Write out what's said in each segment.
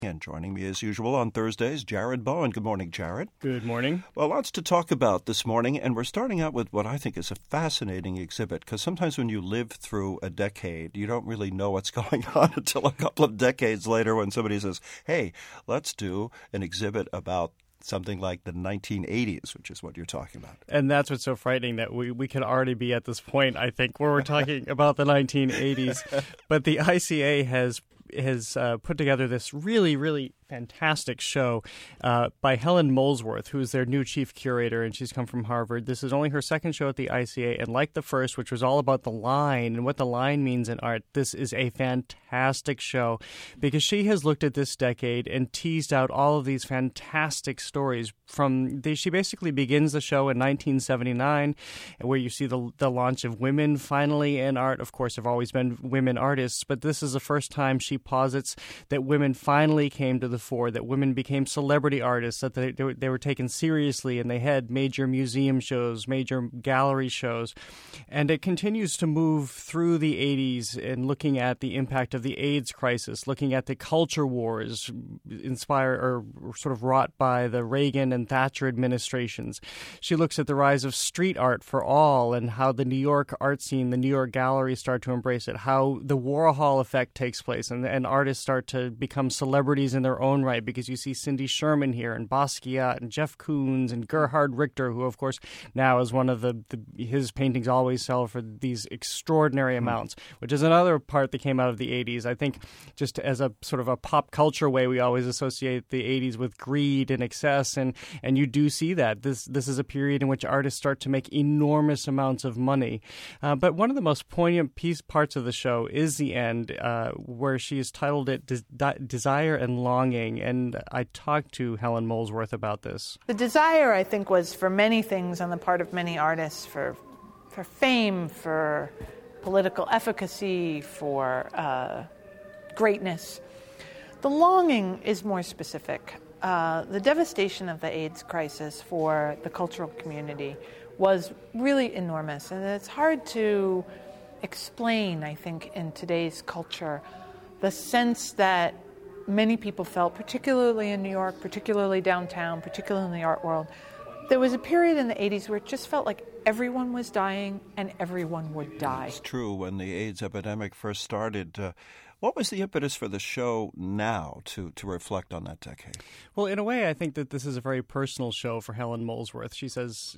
And joining me as usual on Thursdays, Jared Bowen. Good morning, Jared. Good morning. Well, lots to talk about this morning, and we're starting out with what I think is a fascinating exhibit, because sometimes when you live through a decade, you don't really know what's going on until a couple of decades later when somebody says, hey, let's do an exhibit about something like the 1980s, which is what you're talking about. And that's what's so frightening, that we could already be at this point, I think, where we're talking about the 1980s. But the ICA has put together this really, really fantastic show by Helen Molesworth, who is their new chief curator, and she's come from Harvard. This is only her second show at the ICA, and like the first, which was all about the line and what the line means in art, this is a fantastic show because she has looked at this decade and teased out all of these fantastic stories. She basically begins the show in 1979, where you see the launch of women finally in art. Of course, there have always been women artists, but this is the first time she posits that women finally came to the fore, that women became celebrity artists, that they were taken seriously, and they had major museum shows, major gallery shows. And it continues to move through the 80s and looking at the impact of the AIDS crisis, looking at the culture wars inspired or sort of wrought by the Reagan and Thatcher administrations. She looks at the rise of street art for all and how the New York art scene, the New York galleries start to embrace it, how the Warhol effect takes place and artists start to become celebrities in their own right, because you see Cindy Sherman here and Basquiat and Jeff Koons and Gerhard Richter, who of course now is one of his paintings always sell for these extraordinary amounts, which is another part that came out of the 80s. I think just as a sort of a pop culture way, we always associate the 80s with greed and excess, and you do see that. This is a period in which artists start to make enormous amounts of money. But one of the most poignant parts of the show is the end, where she has titled it Desire and Longing. And I talked to Helen Molesworth about this. The desire, I think, was for many things on the part of many artists, for fame, for political efficacy, for greatness. The longing is more specific. The devastation of the AIDS crisis for the cultural community was really enormous, and it's hard to explain, I think, in today's culture, the sense that many people felt, particularly in New York, particularly downtown, particularly in the art world. There was a period in the 80s where it just felt like everyone was dying and everyone would die. It's true. When the AIDS epidemic first started, what was the impetus for the show now to reflect on that decade? Well, in a way, I think that this is a very personal show for Helen Molesworth. She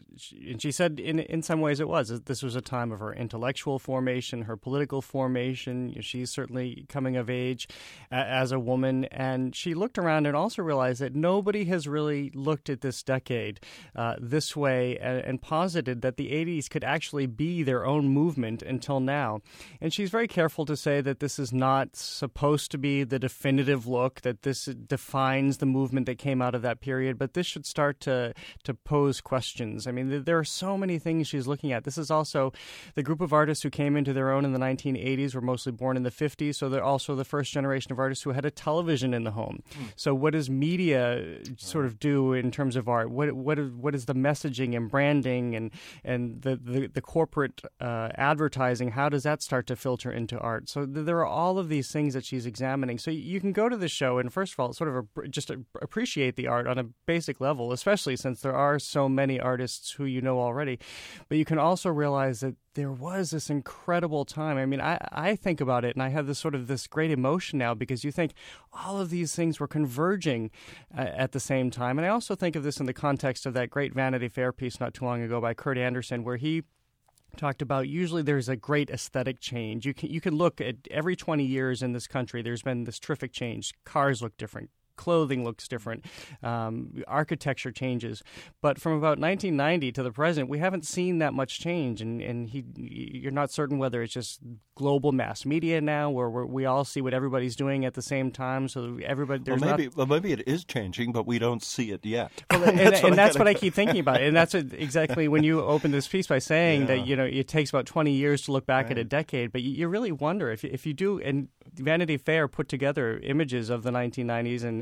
said in some ways it was. This was a time of her intellectual formation, her political formation. She's certainly coming of age as a woman. And she looked around and also realized that nobody has really looked at this decade this way and posited that the 80s could actually be their own movement until now. And she's very careful to say that this is not supposed to be the definitive look, that this defines the movement that came out of that period, but this should start to pose questions. I mean, there are so many things she's looking at. This is also the group of artists who came into their own in the 1980s were mostly born in the 50s, so they're also the first generation of artists who had a television in the home. So what does media sort of do in terms of art? What is the messaging and branding and the corporate advertising? How does that start to filter into art? So there are all of these things that she's examining. So you can go to the show and first of all sort of just appreciate the art on a basic level, especially since there are so many artists who you know already. But you can also realize that there was this incredible time. I mean, I think about it and I have this great emotion now because you think all of these things were converging at the same time. And I also think of this in the context of that great Vanity Fair piece not too long ago by Kurt Anderson, where he talked about usually there's a great aesthetic change. You can look at every 20 years in this country, there's been this terrific change. Cars look different. Clothing looks different. Architecture changes. But from about 1990 to the present, we haven't seen that much change. And you're not certain whether it's just global mass media now, where we all see what everybody's doing at the same time. So everybody, maybe it is changing, but we don't see it yet. Well, and that's what I keep thinking about. And that's exactly when you open this piece by saying that it takes about 20 years to look back at a decade. But you really wonder if you do. And Vanity Fair put together images of the 1990s and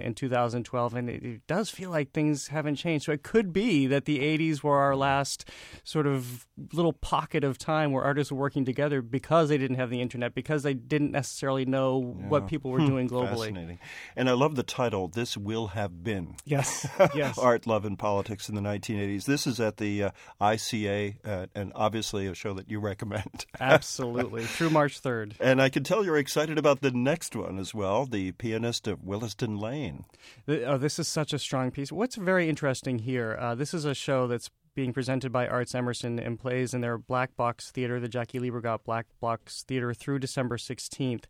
in 2012, and it does feel like things haven't changed. So it could be that the 80s were our last sort of little pocket of time where artists were working together because they didn't have the internet, because they didn't necessarily know what people were doing globally. Fascinating. And I love the title, This Will Have Been. Yes, yes. Art, Love, and Politics in the 1980s. This is at the ICA, and obviously a show that you recommend. Absolutely, through March 3rd. And I can tell you're excited about the next one as well, The Pianist of Willesden Lane. This is such a strong piece. What's very interesting here, this is a show that's being presented by Arts Emerson and plays in their Black Box Theater, the Jackie Liebergott Black Box Theater, through December 16th.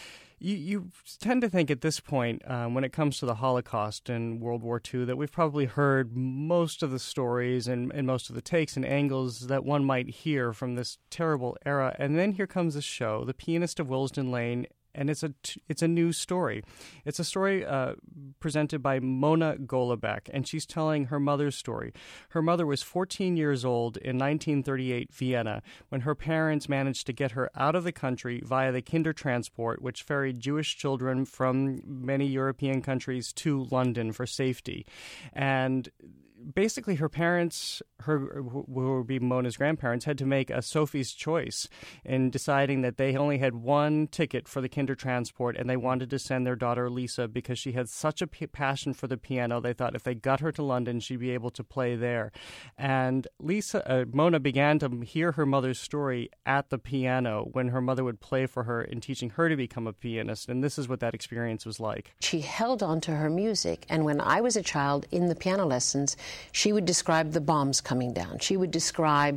You tend to think at this point, when it comes to the Holocaust and World War II, that we've probably heard most of the stories and most of the takes and angles that one might hear from this terrible era. And then here comes this show, The Pianist of Willesden Lane, and it's a new story. It's a story presented by Mona Golombek, and she's telling her mother's story. Her mother was 14 years old in 1938 Vienna when her parents managed to get her out of the country via the Kindertransport, which ferried Jewish children from many European countries to London for safety. And basically, her parents, who would be Mona's grandparents, had to make a Sophie's choice in deciding that they only had one ticket for the Kindertransport, and they wanted to send their daughter Lisa because she had such a passion for the piano. They thought if they got her to London, she'd be able to play there. And Mona began to hear her mother's story at the piano when her mother would play for her in teaching her to become a pianist. And this is what that experience was like. She held on to her music, and when I was a child in the piano lessons, she would describe the bombs coming down. She would describe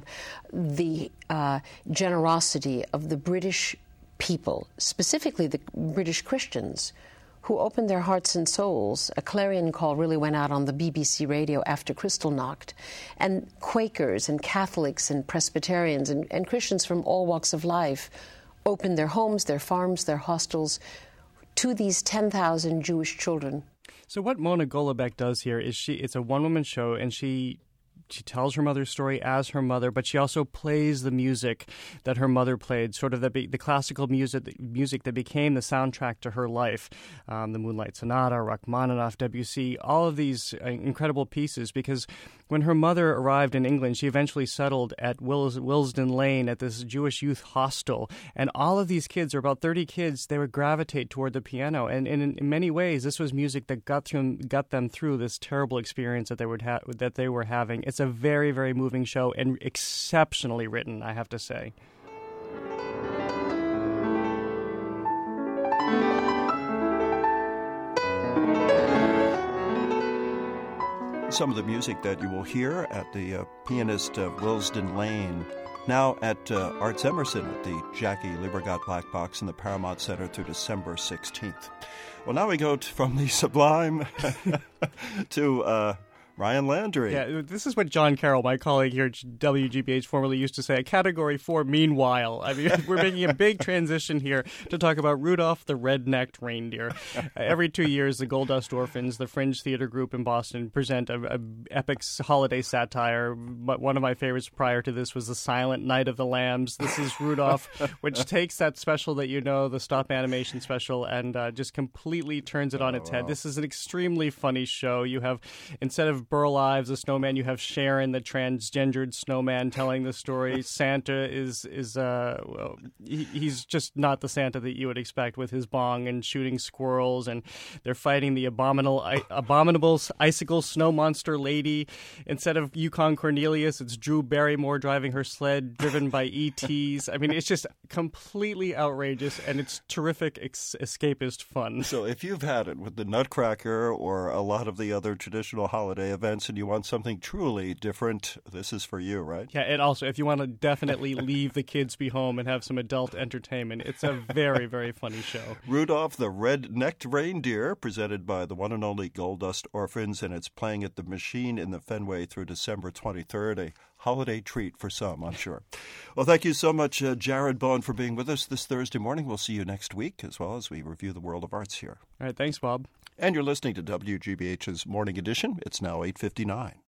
the generosity of the British people, specifically the British Christians, who opened their hearts and souls. A clarion call really went out on the BBC radio after Kristallnacht. And Quakers and Catholics and Presbyterians and Christians from all walks of life opened their homes, their farms, their hostels to these 10,000 Jewish children. So what Mona Golombek does here is it's a one-woman show, and she tells her mother's story as her mother, but she also plays the music that her mother played, sort of the classical music that became the soundtrack to her life. The Moonlight Sonata, Rachmaninoff, Debussy, all of these incredible pieces, because when her mother arrived in England, she eventually settled at Willesden Lane at this Jewish youth hostel. And all of these kids, or about 30 kids, they would gravitate toward the piano. And in many ways, this was music that got them through this terrible experience that they were having. It's a very, very moving show and exceptionally written, I have to say. Some of the music that you will hear at the Pianist of Willesden Lane, now at Arts Emerson at the Jackie Liebergott Black Box in the Paramount Center through December 16th. Well, now we go from the sublime to Ryan Landry. Yeah, this is what John Carroll, my colleague here at WGBH, formerly used to say, a Category 4 meanwhile. I mean, we're making a big transition here to talk about Rudolph the Red-Necked Reindeer. Every 2 years, the Gold Dust Orphans, the Fringe Theater Group in Boston, present a epic holiday satire. But one of my favorites prior to this was The Silent Night of the Lambs. This is Rudolph, which takes that special that you know, the stop animation special, and just completely turns it on its head. This is an extremely funny show. You have, instead of Burl Ives, the snowman, you have Sharon, the transgendered snowman, telling the story. Santa he's just not the Santa that you would expect, with his bong and shooting squirrels, and they're fighting the abominable icicle snow monster lady. Instead of Yukon Cornelius, it's Drew Barrymore driving her sled, driven by ETs. I mean, it's just completely outrageous, and it's terrific escapist fun. So if you've had it with the Nutcracker or a lot of the other traditional holiday events and you want something truly different, this is for you, right? Yeah, and also if you want to definitely leave the kids be home and have some adult entertainment, it's a very, very funny show. Rudolph the Red-Necked Reindeer, presented by the one and only Gold Dust Orphans, and it's playing at the Machine in the Fenway through December 23rd, a holiday treat for some, I'm sure. Well, thank you so much, Jared Bowen, for being with us this Thursday morning. We'll see you next week, as well as we review the world of arts here. All right, thanks, Bob. And you're listening to WGBH's Morning Edition. It's now 8:59.